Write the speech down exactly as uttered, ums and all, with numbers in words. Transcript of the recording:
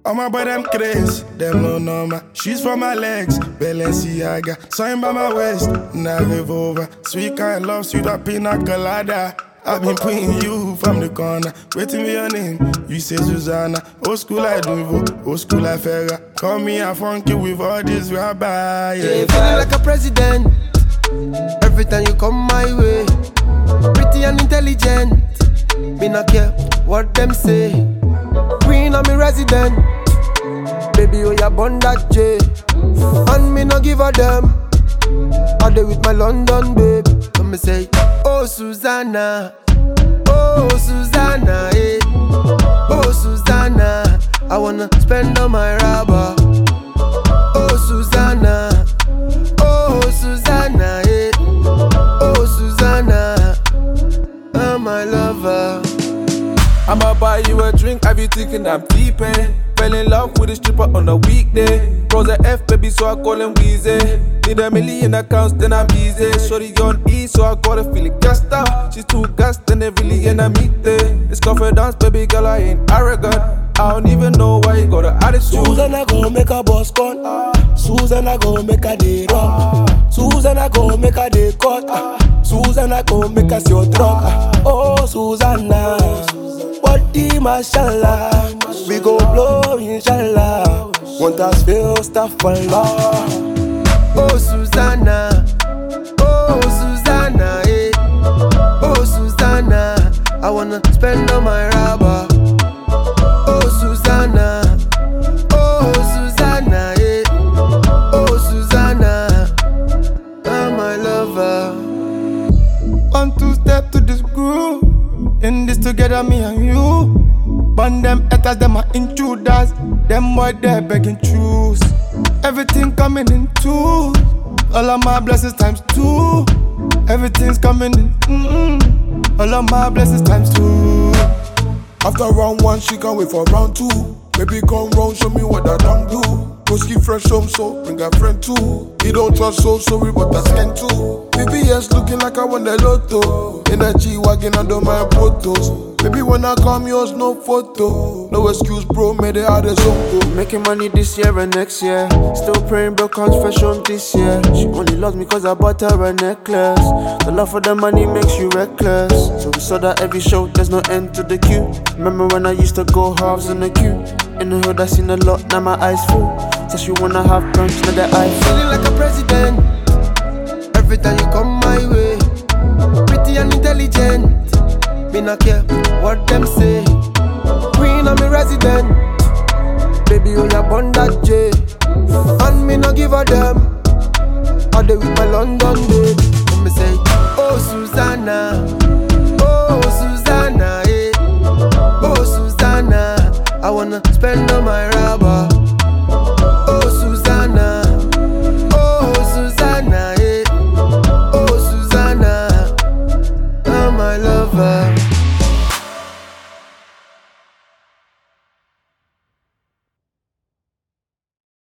All my boy them craze, them no normal. She's for my legs, Balenciaga. Sign by my waist, now revolver. Sweet kind love, sweet up pina colada. I've been putting you from the corner. Waiting for your name, you say Susanna. Old school like Duvo, old school like Ferra. Call me a funky with all this rabbi. Yeah, yeah, feeling like a president. Every time you come my way, pretty and intelligent. Me not care what them say. Queen of me resident. Baby, oh ya born that J. And me no give a damn. I dey with my London babe. Come me say, oh Susanna, oh Susanna, eh. Oh Susanna, I wanna spend all my rubber. Oh Susanna, oh Susanna, eh. Oh Susanna, oh my lover. I'ma buy you a drink, I be thinking I'm deep in. Fell in love with a stripper on a weekday. Bros a F, baby, so I call him Weezy. Need a million accounts, then I'm easy. Shorty on E, so I gotta feel it gassed out. She's too gassed, and they really in a meet day. It's confidence, baby girl, I ain't arrogant. I don't even know why you got an attitude. Susanna go make a boss cut. Uh, Susanna go make a day rock. Uh, Susanna go make a day cut. Uh, Susanna go make us your drug. Uh, oh Susanna, what the mashallah. We go blow inshallah. Want us feel stuff for love. Oh Susanna, oh Susanna, eh. Oh Susanna, I wanna spend all my rubber. Oh Susanna, oh Susanna, eh. Oh Susanna, I'm my lover. One two step to this groove. In this together, me and you. Burn them haters, them are intruders. Them boy they begging choose. Everything coming in two. All of my blessings times two. Everything's coming in. Mm-mm. All of my blessings times two. After round one, she can't wait for round two. Baby, come round, show me what I don't do. Broski fresh home, so bring a friend too. He don't trust, so sorry, but I scan too. B B S looking like I won the lotto. In a G-Wagon under my photos. Baby, when I come, yours no photo. No excuse, bro, made it out of zone. Making money this year and next year. Still praying, bro, comes fresh home this year. She only loves me cause I bought her a necklace. The love for the money makes you reckless. So we saw that every show, there's no end to the queue. Remember when I used to go halves in the queue? In the hood, I seen a lot, now my eyes full. So she wanna have brunch, now that I feel. Feeling like a president. Every time you come my way, pretty and intelligent. Me not care what them say. Queen of me resident. Baby, oh ya born that J. And me not give a damn. I dey with my London babe. Let me say, oh Susanna, oh Susanna, eh. Oh Susanna, I wanna spend all my rubber. Oh Susanna, oh Susanna, eh. Oh Susanna, I'm my lover.